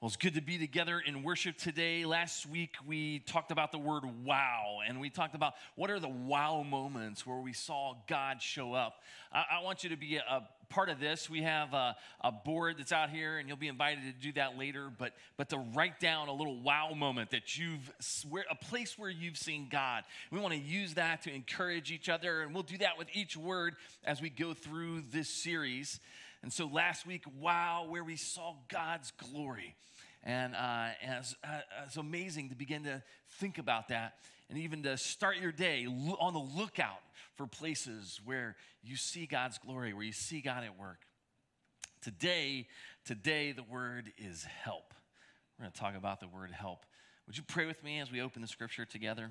Well, it's good to be together in worship today. Last week, we talked about the word wow, and we talked about what are the wow moments where we saw God show up. I want you to be a part of this. We have a board that's out here, and you'll be invited to do that later, but to write down a little wow moment that a place where you've seen God. We want to use that to encourage each other, and we'll do that with each word as we go through this series. And so last week, wow, where we saw God's glory. And it's amazing to begin to think about that and even to start your day on the lookout for places where you see God's glory, where you see God at work. Today, the word is help. We're going to talk about the word help. Would you pray with me as we open the scripture together?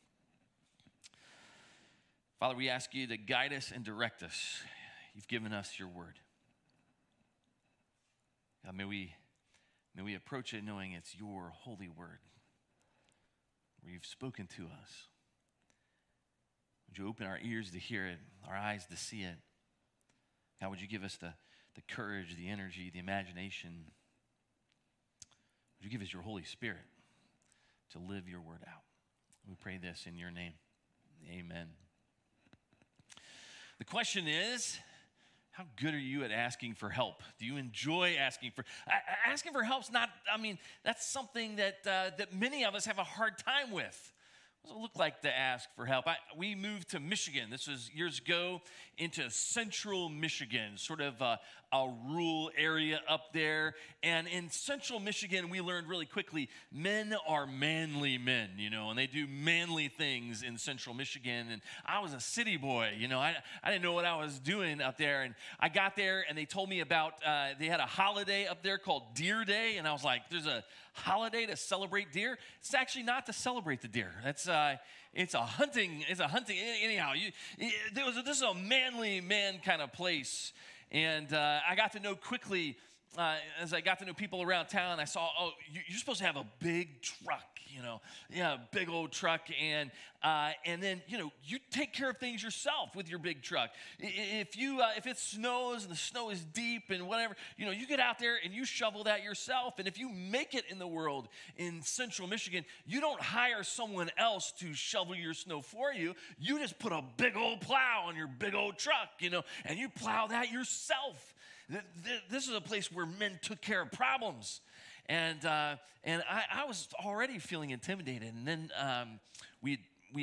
Father, we ask you to guide us and direct us. You've given us your word. God, may we approach it knowing it's your holy word, where you've spoken to us. Would you open our ears to hear it, our eyes to see it? God, would you give us the courage, the energy, the imagination? Would you give us your Holy Spirit to live your word out? We pray this in your name. Amen. The question is, how good are you at asking for help? Do you enjoy asking for help's not, that's something that many of us have a hard time with. What does it look like to ask for help? We moved to Michigan. This was years ago, into central Michigan, sort of a rural area up there. And in central Michigan, we learned really quickly, men are manly men, and they do manly things in central Michigan. And I was a city boy, I didn't know what I was doing up there. And I got there, and they told me about, they had a holiday up there called Deer Day. And I was like, there's a holiday to celebrate deer? It's actually not to celebrate the deer. It's a hunting. Anyhow, this is a manly man kind of place. And I got to know quickly, as I got to know people around town, I saw, you're supposed to have a big truck, a big old truck. And then, you take care of things yourself with your big truck. If it snows and the snow is deep and whatever, you get out there and you shovel that yourself. And if you make it in the world in central Michigan, you don't hire someone else to shovel your snow for you. You just put a big old plow on your big old truck, and you plow that yourself. This is a place where men took care of problems. And I was already feeling intimidated. And then we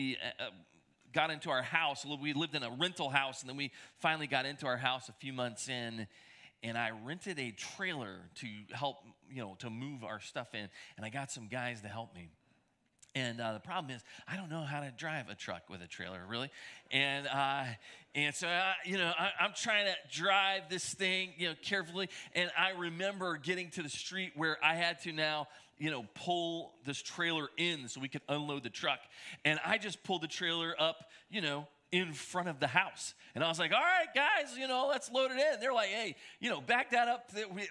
got into our house. We lived in a rental house, and then we finally got into our house a few months in. And I rented a trailer to help, to move our stuff in. And I got some guys to help me. And the problem is, I don't know how to drive a truck with a trailer, really. And so, I'm trying to drive this thing, carefully. And I remember getting to the street where I had to now, pull this trailer in so we could unload the truck. And I just pulled the trailer up, in front of the house. And I was like, all right, guys, let's load it in. They're like, hey, back that up.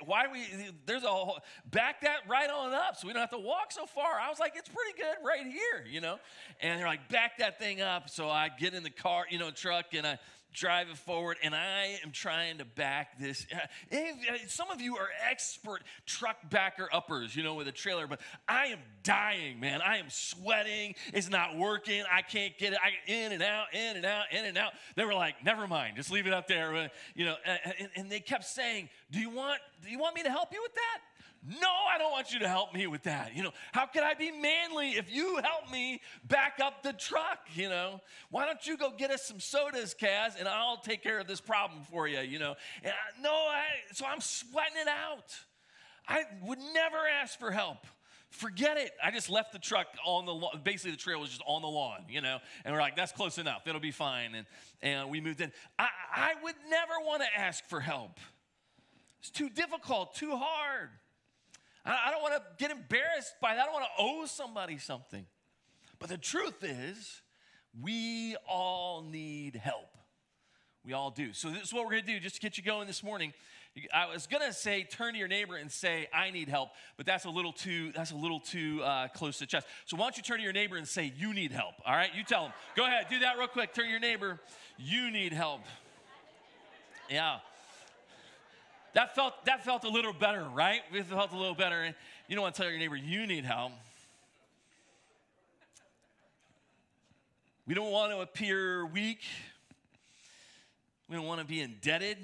Back that right on up so we don't have to walk so far. I was like, it's pretty good right here, And they're like, back that thing up. So I get in the car, truck, and I drive it forward, and I am trying to back this. Some of you are expert truck backer uppers, with a trailer, but I am dying, man. I am sweating. It's not working. I can't get it. In and out, in and out, in and out. They were like, never mind, just leave it up there, and they kept saying, do you want me to help you with that? No, I don't want you to help me with that. How can I be manly if you help me back up the truck? Why don't you go get us some sodas, Kaz, and I'll take care of this problem for you, And so I'm sweating it out. I would never ask for help. Forget it. I just left the truck on the lawn. Basically, the trailer was just on the lawn, And we're like, that's close enough. It'll be fine. And we moved in. I would never want to ask for help. It's too difficult, too hard. I don't want to get embarrassed by that. I don't want to owe somebody something. But the truth is, we all need help. We all do. So this is what we're going to do just to get you going this morning. I was going to say, turn to your neighbor and say, I need help. But that's a little too close to the chest. So why don't you turn to your neighbor and say, you need help. All right? You tell them. Go ahead. Do that real quick. Turn to your neighbor. You need help. Yeah. That felt a little better, right? It felt a little better. You don't want to tell your neighbor you need help. We don't want to appear weak. We don't want to be indebted.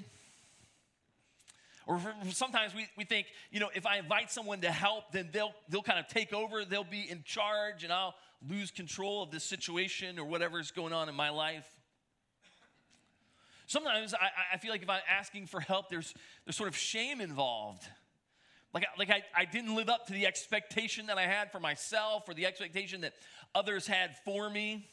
Or sometimes we think, if I invite someone to help, then they'll kind of take over. They'll be in charge, and I'll lose control of this situation or whatever's going on in my life. Sometimes I feel like if I'm asking for help, there's sort of shame involved. Like I didn't live up to the expectation that I had for myself or the expectation that others had for me.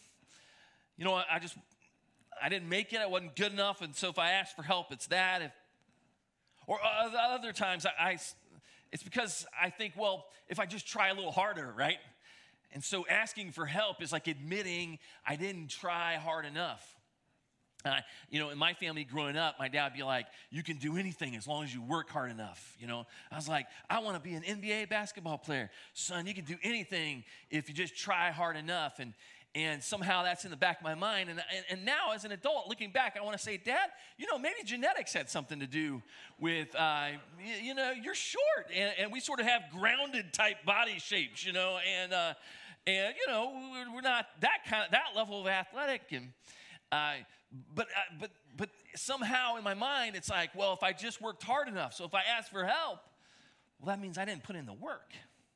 I didn't make it. I wasn't good enough. And so if I ask for help, it's that. Or other times, it's because I think, well, if I just try a little harder, right? And so asking for help is like admitting I didn't try hard enough. In my family growing up, my dad would be like, you can do anything as long as you work hard enough. I was like, I want to be an NBA basketball player. Son, you can do anything if you just try hard enough. And somehow that's in the back of my mind. And now as an adult, looking back, I want to say, Dad, maybe genetics had something to do with, you're short. And we sort of have grounded type body shapes, and we're not that level of athletic. But somehow in my mind, it's like, well, if I just worked hard enough. So if I ask for help, well, that means I didn't put in the work.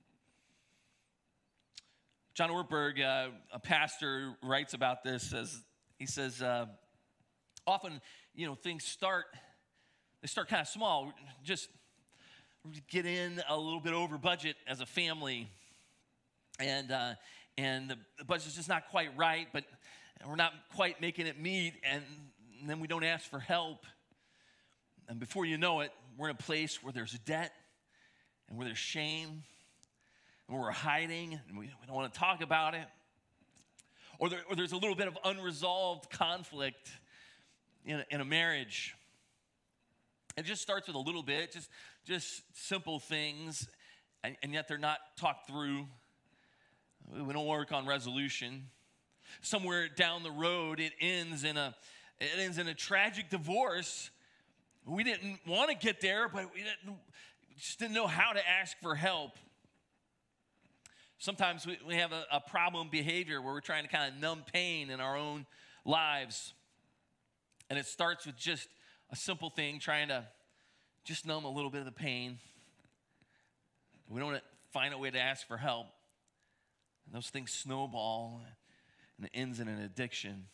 John Ortberg, a pastor, writes about this. He says, often, things start kind of small. Just get in a little bit over budget as a family, and the budget's just not quite right, but we're not quite making it meet, and then we don't ask for help. And before you know it, we're in a place where there's debt and where there's shame and where we're hiding and we don't want to talk about it. Or there's a little bit of unresolved conflict in a marriage. It just starts with a little bit, just simple things, and yet they're not talked through. We don't work on resolution. Somewhere down the road, it ends in a tragic divorce. We didn't want to get there, but we just didn't know how to ask for help. Sometimes we have a problem behavior where we're trying to kind of numb pain in our own lives. And it starts with just a simple thing, trying to just numb a little bit of the pain. We don't find a way to ask for help. And those things snowball, and it ends in an addiction.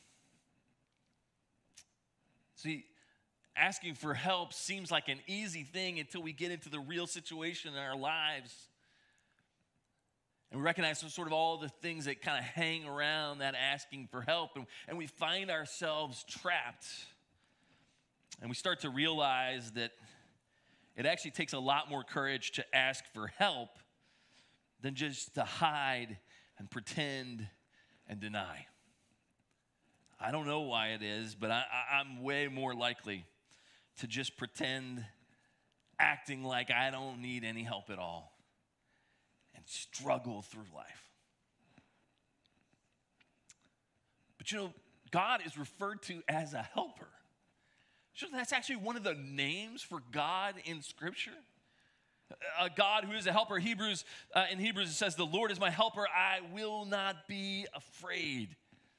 See, asking for help seems like an easy thing until we get into the real situation in our lives. And we recognize sort of all the things that kind of hang around that asking for help. And we find ourselves trapped. And we start to realize that it actually takes a lot more courage to ask for help than just to hide and pretend and deny. I don't know why it is, but I'm way more likely to just pretend, acting like I don't need any help at all, and struggle through life. But God is referred to as a helper. So that's actually one of the names for God in Scripture. A God who is a helper. In Hebrews it says, "The Lord is my helper; I will not be afraid."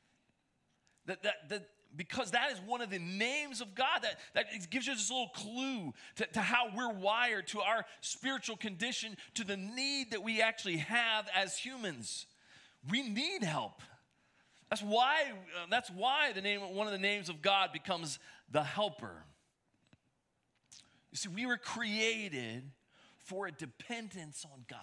Because that is one of the names of God that gives you this little clue to how we're wired, to our spiritual condition, to the need that we actually have as humans. We need help. That's why one of the names of God becomes the helper. You see, we were created for a dependence on God.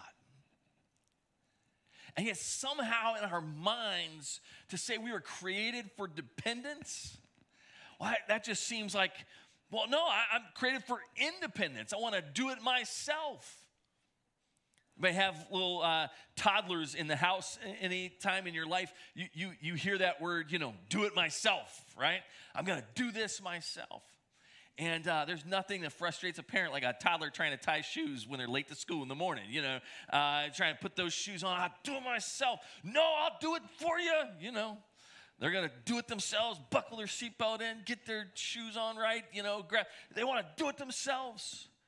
And yet somehow in our minds to say we were created for dependence, well, that just seems like, well, no, I'm created for independence. I want to do it myself. You may have little toddlers in the house. Any time in your life you hear that word, do it myself, right? I'm going to do this myself. And there's nothing that frustrates a parent like a toddler trying to tie shoes when they're late to school in the morning, trying to put those shoes on. I'll do it myself. No, I'll do it for you, They're going to do it themselves, buckle their seatbelt in, get their shoes on right, they want to do it themselves.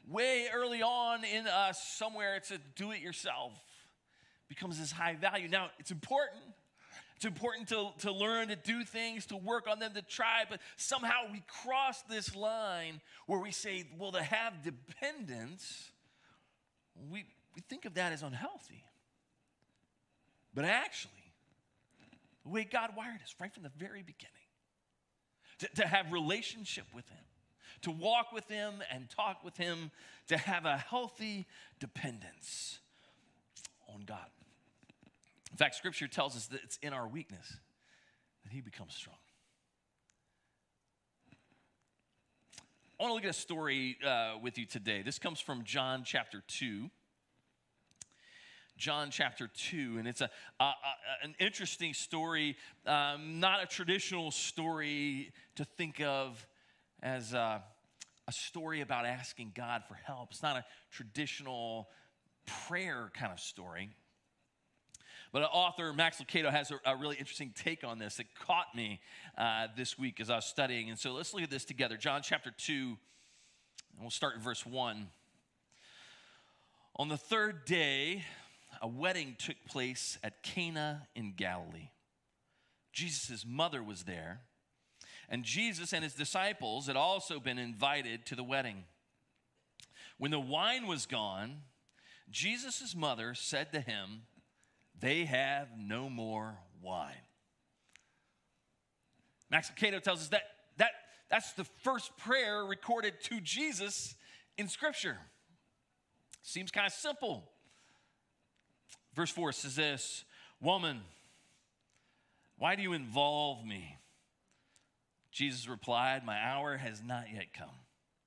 way early on in us, somewhere it's a do-it-yourself. Becomes this high value. Now, it's important. It's important to learn to do things, to work on them, to try, but somehow we cross this line where we say, well, to have dependence, we think of that as unhealthy. But actually, the way God wired us right from the very beginning, to have relationship with him, to walk with him and talk with him, to have a healthy dependence on God. In fact, Scripture tells us that it's in our weakness that he becomes strong. I want to look at a story with you today. This comes from John chapter 2. John chapter 2, and it's an interesting story, not a traditional story to think of as a story about asking God for help. It's not a traditional prayer kind of story. But author Max Lucado has a really interesting take on this that caught me this week as I was studying. And so let's look at this together. John chapter 2, and we'll start in verse 1. On the third day, a wedding took place at Cana in Galilee. Jesus' mother was there, and Jesus and his disciples had also been invited to the wedding. When the wine was gone, Jesus' mother said to him, "They have no more wine." Max Lucado tells us that's the first prayer recorded to Jesus in Scripture. Seems kind of simple. Verse 4 says this, "Woman, why do you involve me?" Jesus replied, "My hour has not yet come."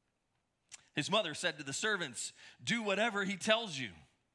His mother said to the servants, "Do whatever he tells you."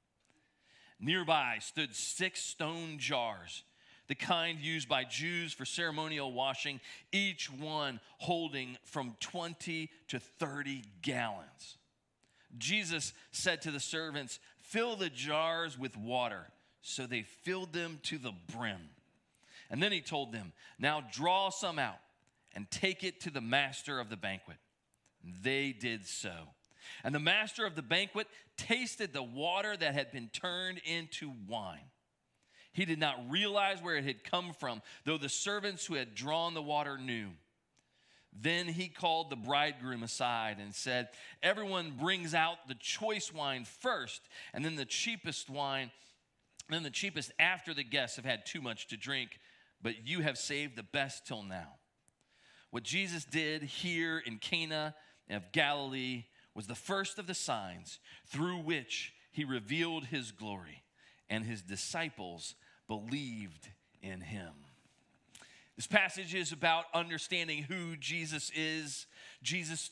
Nearby stood 6 stone jars, the kind used by Jews for ceremonial washing, each one holding from 20 to 30 gallons. Jesus said to the servants, "Fill the jars with water." So they filled them to the brim. And then he told them, "Now draw some out and take it to the master of the banquet." They did so. And the master of the banquet tasted the water that had been turned into wine. He did not realize where it had come from, though the servants who had drawn the water knew. Then he called the bridegroom aside and said, "Everyone brings out the choice wine first, and then the cheapest wine, and then the cheapest after the guests have had too much to drink, but you have saved the best till now." What Jesus did here in Cana of Galilee was the first of the signs through which he revealed his glory, and his disciples believed in him. This passage is about understanding who Jesus is. Jesus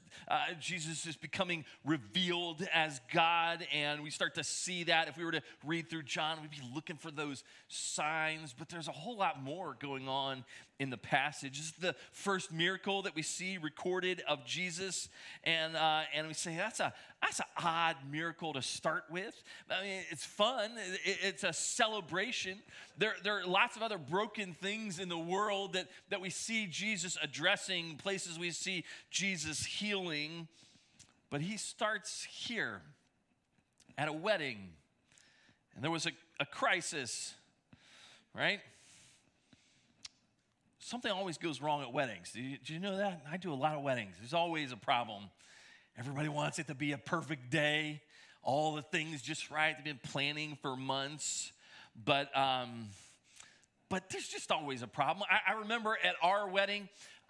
is becoming revealed as God, and we start to see that. If we were to read through John, we'd be looking for those signs, but there's a whole lot more going on in the passage. This is the first miracle that we see recorded of Jesus, and we say that's an odd miracle to start with. I mean, it's fun. It's a celebration. There are lots of other broken things in the world that we see Jesus addressing, places we see Jesus healing, but he starts here at a wedding, and there was a crisis, right? Something always goes wrong at weddings. Do you know that? I do a lot of weddings. There's always a problem. Everybody wants it to be a perfect day, all the things just right. They've been planning for months, but there's just always a problem. I remember at our wedding,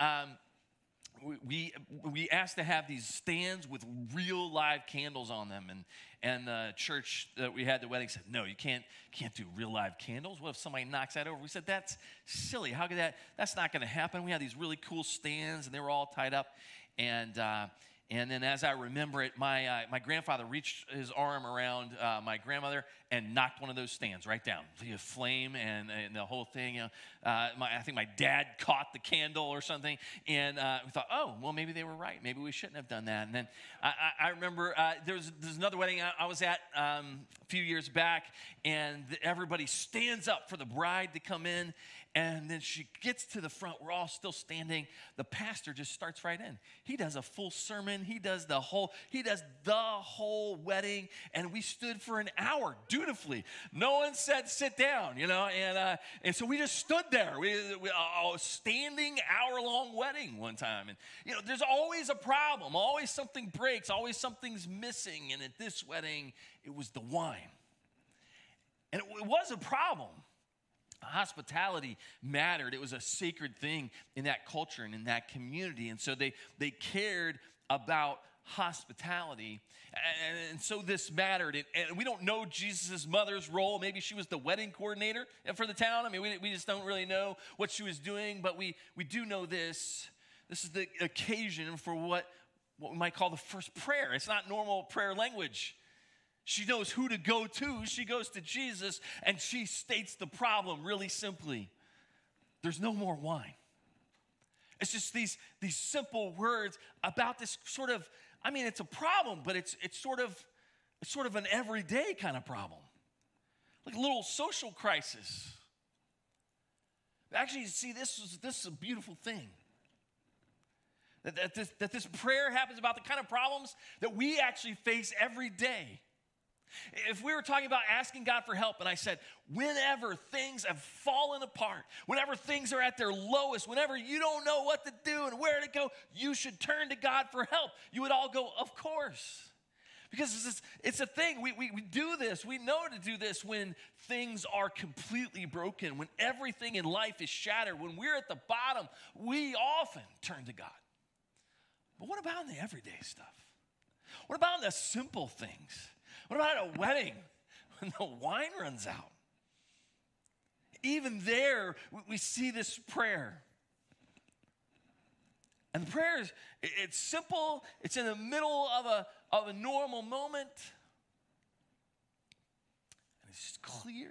we asked to have these stands with real live candles on them, and the church that we had the wedding said, "No, you can't do real live candles. What if somebody knocks that over?" We said, "That's silly. How could that's not going to happen." We had these really cool stands, and they were all tied up, and then as I remember it, my grandfather reached his arm around my grandmother and knocked one of those stands right down. The flame and the whole thing. I think my dad caught the candle or something, and we thought, oh, well, maybe they were right. Maybe we shouldn't have done that. And then I remember there's another wedding I was at a few years back, and everybody stands up for the bride to come in, And then she gets to the front. We're all still standing. The pastor just starts right in. He does a full sermon. He does the whole wedding. And we stood for an hour dutifully. No one said sit down, And so we just stood there. We a standing hour-long wedding one time. And, there's always a problem. Always something breaks. Always something's missing. And at this wedding, it was the wine. And it was a problem. Hospitality mattered. It was a sacred thing in that culture and in that community. And so they cared about hospitality. And so this mattered. And we don't know Jesus' mother's role. Maybe she was the wedding coordinator for the town. I mean, we just don't really know what she was doing. But we do know this. This is the occasion for what we might call the first prayer. It's not normal prayer language. She knows who to go to. She goes to Jesus, and she states the problem really simply. There's no more wine. It's just these simple words about this sort of, it's a problem, but it's sort of an everyday kind of problem. Like a little social crisis. Actually, see, this is a beautiful thing. That this prayer happens about the kind of problems that we actually face every day. If we were talking about asking God for help, and I said, whenever things have fallen apart, whenever things are at their lowest, whenever you don't know what to do and where to go, you should turn to God for help. You would all go, of course. Because it's a thing. We do this. We know to do this when things are completely broken, when everything in life is shattered, when we're at the bottom, we often turn to God. But what about in the everyday stuff? What about in the simple things? What about at a wedding when the wine runs out? Even there, we see this prayer. And the prayer it's simple. It's in the middle of a normal moment. And it's just clear.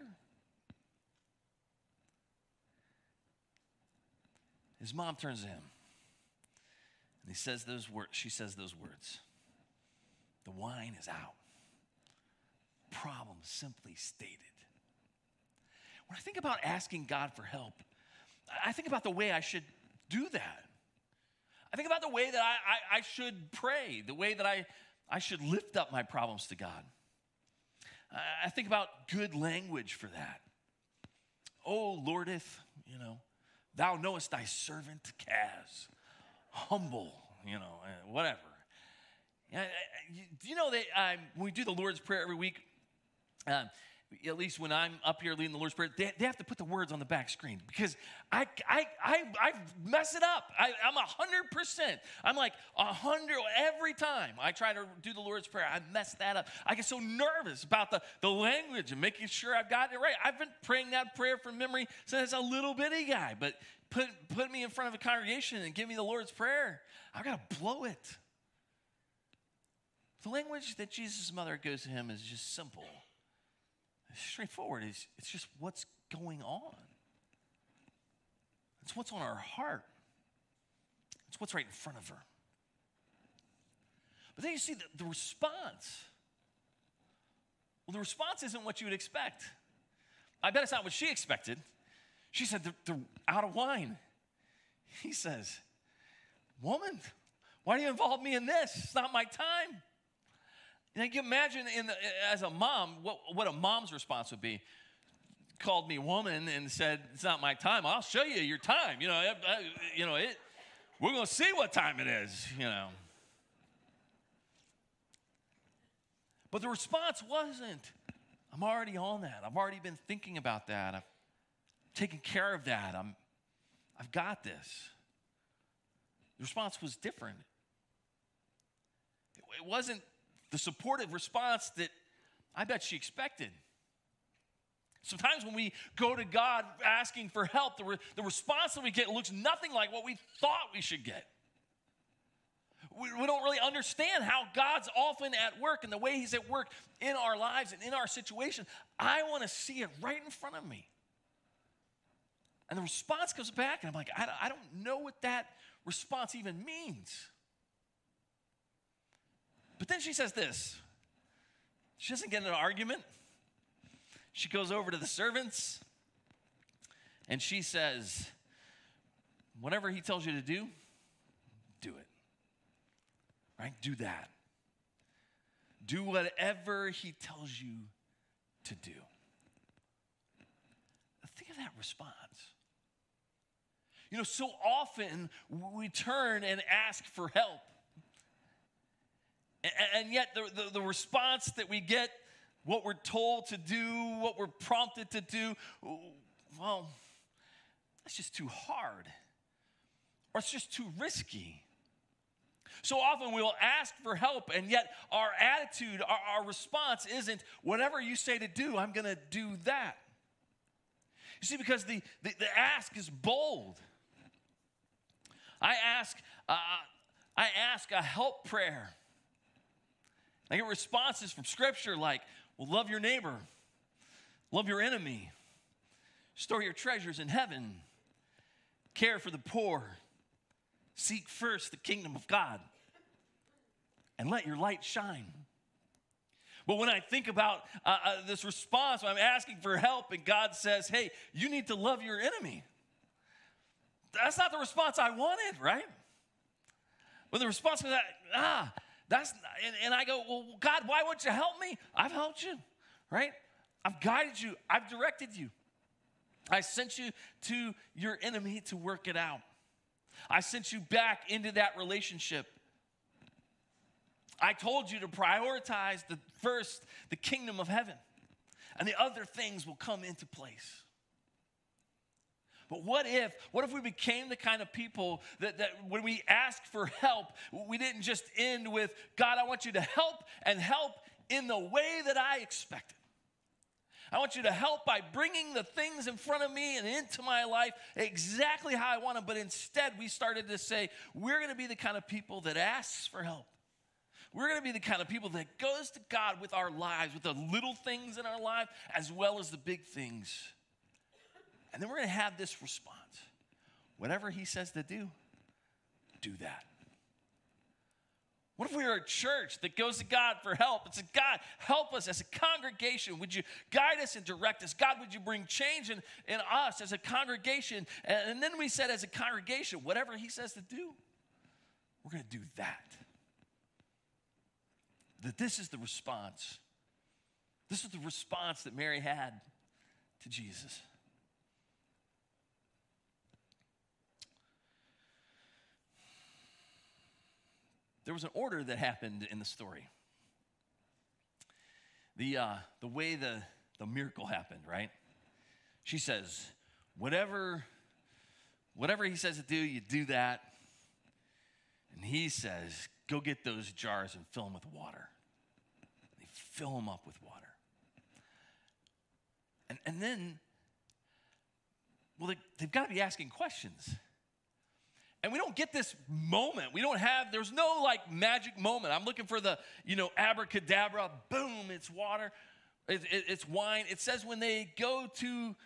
His mom turns to him. And she says those words. The wine is out. Problem simply stated. When I think about asking God for help, I think about the way I should do that. I think about the way that I should pray, the way that I should lift up my problems to God. I think about good language for that. Oh, Lordeth, thou knowest thy servant Kaz, humble, whatever. Do you know that when we do the Lord's Prayer every week, at least when I'm up here leading the Lord's Prayer, they have to put the words on the back screen because I mess it up. I'm 100%. I'm like 100 every time I try to do the Lord's Prayer. I mess that up. I get so nervous about the language and making sure I've gotten it right. I've been praying that prayer from memory since I was a little bitty guy, but put me in front of a congregation and give me the Lord's Prayer. I've got to blow it. The language that Jesus' mother goes to him is just simple. It's straightforward. It's just what's going on. It's what's on our heart. It's what's right in front of her. But then you see the response. Well, the response isn't what you would expect. I bet it's not what she expected. She said, they're out of wine. He says, woman, why do you involve me in this? It's not my time. And you can imagine as a mom, what a mom's response would be. Called me woman and said, it's not my time. I'll show you your time. We're going to see what time it is, But the response wasn't, I'm already on that. I've already been thinking about that. I've taken care of that. I've got this. The response was different. It wasn't the supportive response that I bet she expected. Sometimes when we go to God asking for help, the response that we get looks nothing like what we thought we should get. We don't really understand how God's often at work and the way he's at work in our lives and in our situation. I want to see it right in front of me. And the response comes back, and I'm like, I don't know what that response even means. But then she says this. She doesn't get in an argument. She goes over to the servants, And she says, whatever he tells you to do it. Right? Do that. Do whatever he tells you to do. Think of that response. You know, so often we turn and ask for help. And yet the response that we get, what we're told to do, what we're prompted to do, well, that's just too hard. Or it's just too risky. So often we will ask for help, and yet our attitude, our response isn't, whatever you say to do, I'm going to do that. You see, because the ask is bold. I ask a help prayer. I get responses from Scripture like, well, love your neighbor, love your enemy, store your treasures in heaven, care for the poor, seek first the kingdom of God, and let your light shine. But when I think about this response, when I'm asking for help, and God says, hey, you need to love your enemy. That's not the response I wanted, right? But the response was and I go, well, God, why won't you help me? I've helped you, right? I've guided you. I've directed you. I sent you to your enemy to work it out. I sent you back into that relationship. I told you to prioritize the kingdom of heaven, and the other things will come into place. But what if we became the kind of people that when we ask for help, we didn't just end with, God, I want you to help and help in the way that I expected. I want you to help by bringing the things in front of me and into my life exactly how I want them. But instead, we started to say, we're going to be the kind of people that asks for help. We're going to be the kind of people that goes to God with our lives, with the little things in our life, as well as the big things. And then we're going to have this response. Whatever he says to do that. What if we were a church that goes to God for help and says, God, help us as a congregation. Would you guide us and direct us? God, would you bring change in us as a congregation? And then we said as a congregation, whatever he says to do, we're going to do that. That this is the response. This is the response that Mary had to Jesus. There was an order that happened in the story. The way the miracle happened, right? She says, whatever he says to do, you do that. And he says, go get those jars and fill them with water. They fill them up with water. And then, well, they've got to be asking questions. And we don't get this moment. There's no like magic moment. I'm looking for the, abracadabra, boom, it's water, it's wine. It says when they go to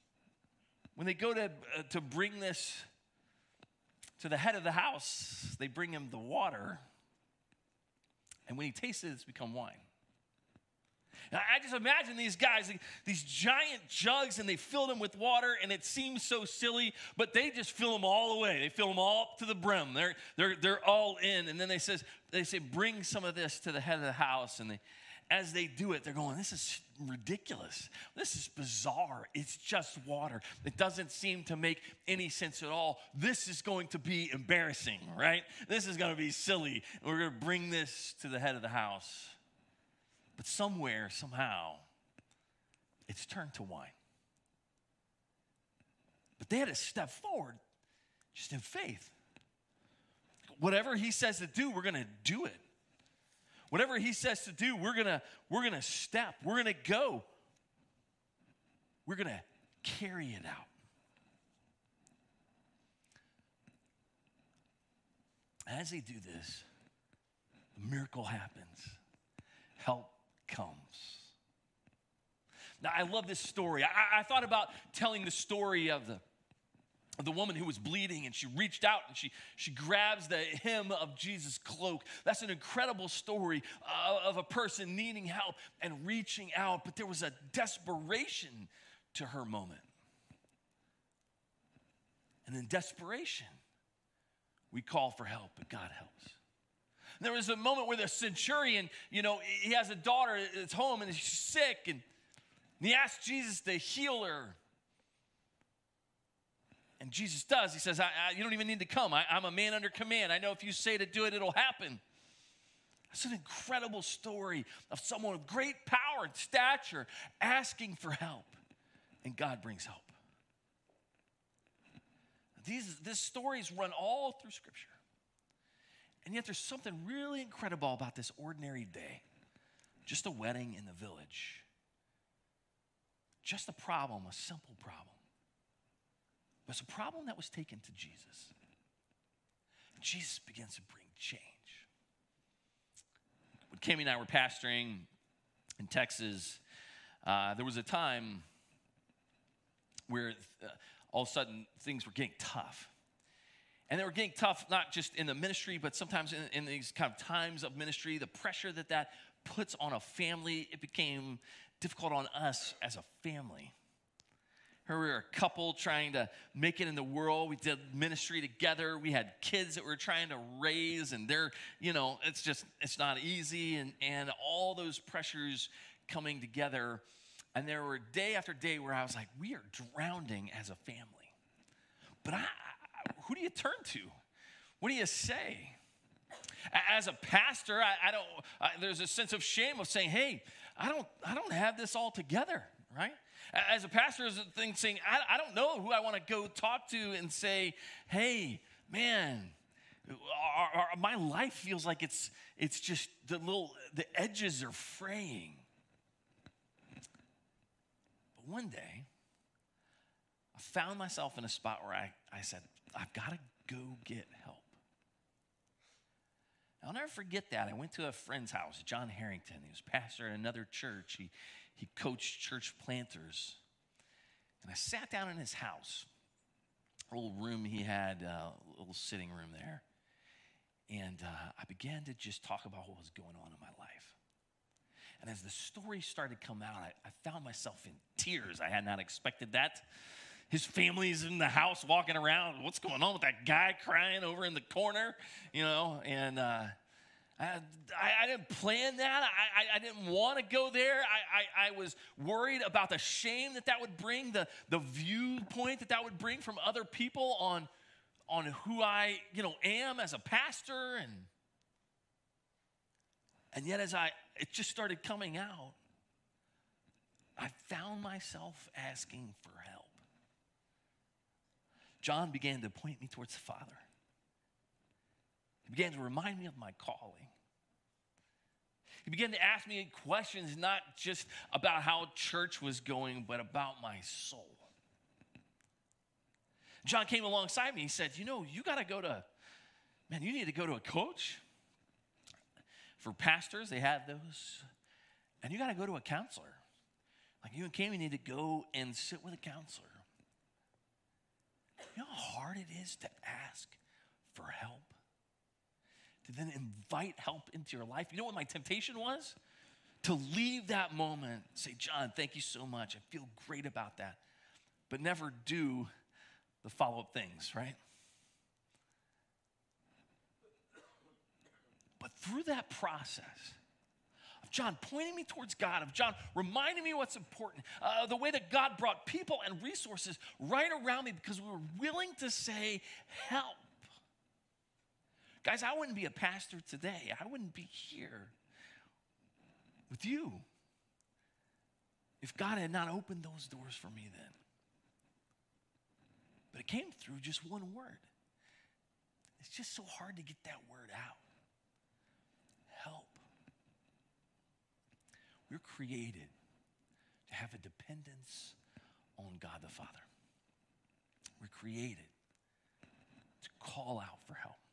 bring this to the head of the house, they bring him the water. And when he tastes it, it's become wine. Now, I just imagine these guys, these giant jugs, and they fill them with water, and it seems so silly, but they just fill them all the way. They fill them all up to the brim. They're all in. And then they say, bring some of this to the head of the house. And as they do it, they're going, this is ridiculous. This is bizarre. It's just water. It doesn't seem to make any sense at all. This is going to be embarrassing, right? This is going to be silly. We're going to bring this to the head of the house. But somewhere, somehow, it's turned to wine. But they had to step forward just in faith. Whatever he says to do, we're going to do it. Whatever he says to do, we're going to step. We're going to go. We're going to carry it out. As they do this, a miracle happens. Help comes. Now, I love this story. I thought about telling the story of the woman who was bleeding, and she reached out and she grabs the hem of Jesus' cloak. That's an incredible story of a person needing help and reaching out, but there was a desperation to her moment. And in desperation, we call for help, but God helps. There was a moment where the centurion, he has a daughter that's home and she's sick, and he asks Jesus to heal her. And Jesus does. He says, you don't even need to come. I'm a man under command. I know if you say to do it, it'll happen. It's an incredible story of someone with great power and stature asking for help, and God brings help. These stories run all through Scripture. And yet there's something really incredible about this ordinary day. Just a wedding in the village. Just a problem, a simple problem. But it's a problem that was taken to Jesus. Jesus begins to bring change. When Cami and I were pastoring in Texas, there was a time where all of a sudden things were getting tough. And they were getting tough not just in the ministry, but sometimes in these kind of times of ministry, the pressure that puts on a family, it became difficult on us as a family. We were a couple trying to make it in the world. We did ministry together. We had kids that we were trying to raise, and it's not easy, and all those pressures coming together. And there were day after day where I was like, we are drowning as a family. But who do you turn to? What do you say? As a pastor, there's a sense of shame of saying, hey, I don't have this all together, right? As a pastor, there's a thing saying, I don't know who I want to go talk to and say, hey, man, my life feels like it's just the edges are fraying. But one day, I found myself in a spot where I said, I've got to go get help. I'll never forget that. I went to a friend's house, John Harrington. He was pastor at another church. He coached church planters. And I sat down in his house, a little room he had, a little sitting room there. And I began to just talk about what was going on in my life. And as the story started to come out, I found myself in tears. I had not expected that. His family's in the house walking around. What's going on with that guy crying over in the corner? And I didn't plan that. I didn't want to go there. I was worried about the shame that would bring, the viewpoint that would bring from other people on who I am as a pastor. And yet as it just started coming out, I found myself asking for help. John began to point me towards the Father. He began to remind me of my calling. He began to ask me questions not just about how church was going, but about my soul. John came alongside me. He said, you got to you need to go to a coach. For pastors, they have those. And you got to go to a counselor. Like you and Cami need to go and sit with a counselor. You know how hard it is to ask for help? To then invite help into your life? You know what my temptation was? To leave that moment, say, John, thank you so much. I feel great about that. But never do the follow-up things, right? But through that process of John pointing me towards God, of John reminding me what's important, the way that God brought people and resources right around me because we were willing to say, help. Guys, I wouldn't be a pastor today. I wouldn't be here with you if God had not opened those doors for me then. But it came through just one word. It's just so hard to get that word out. Help. We're created to have a dependence on God the Father. We're created to call out for help.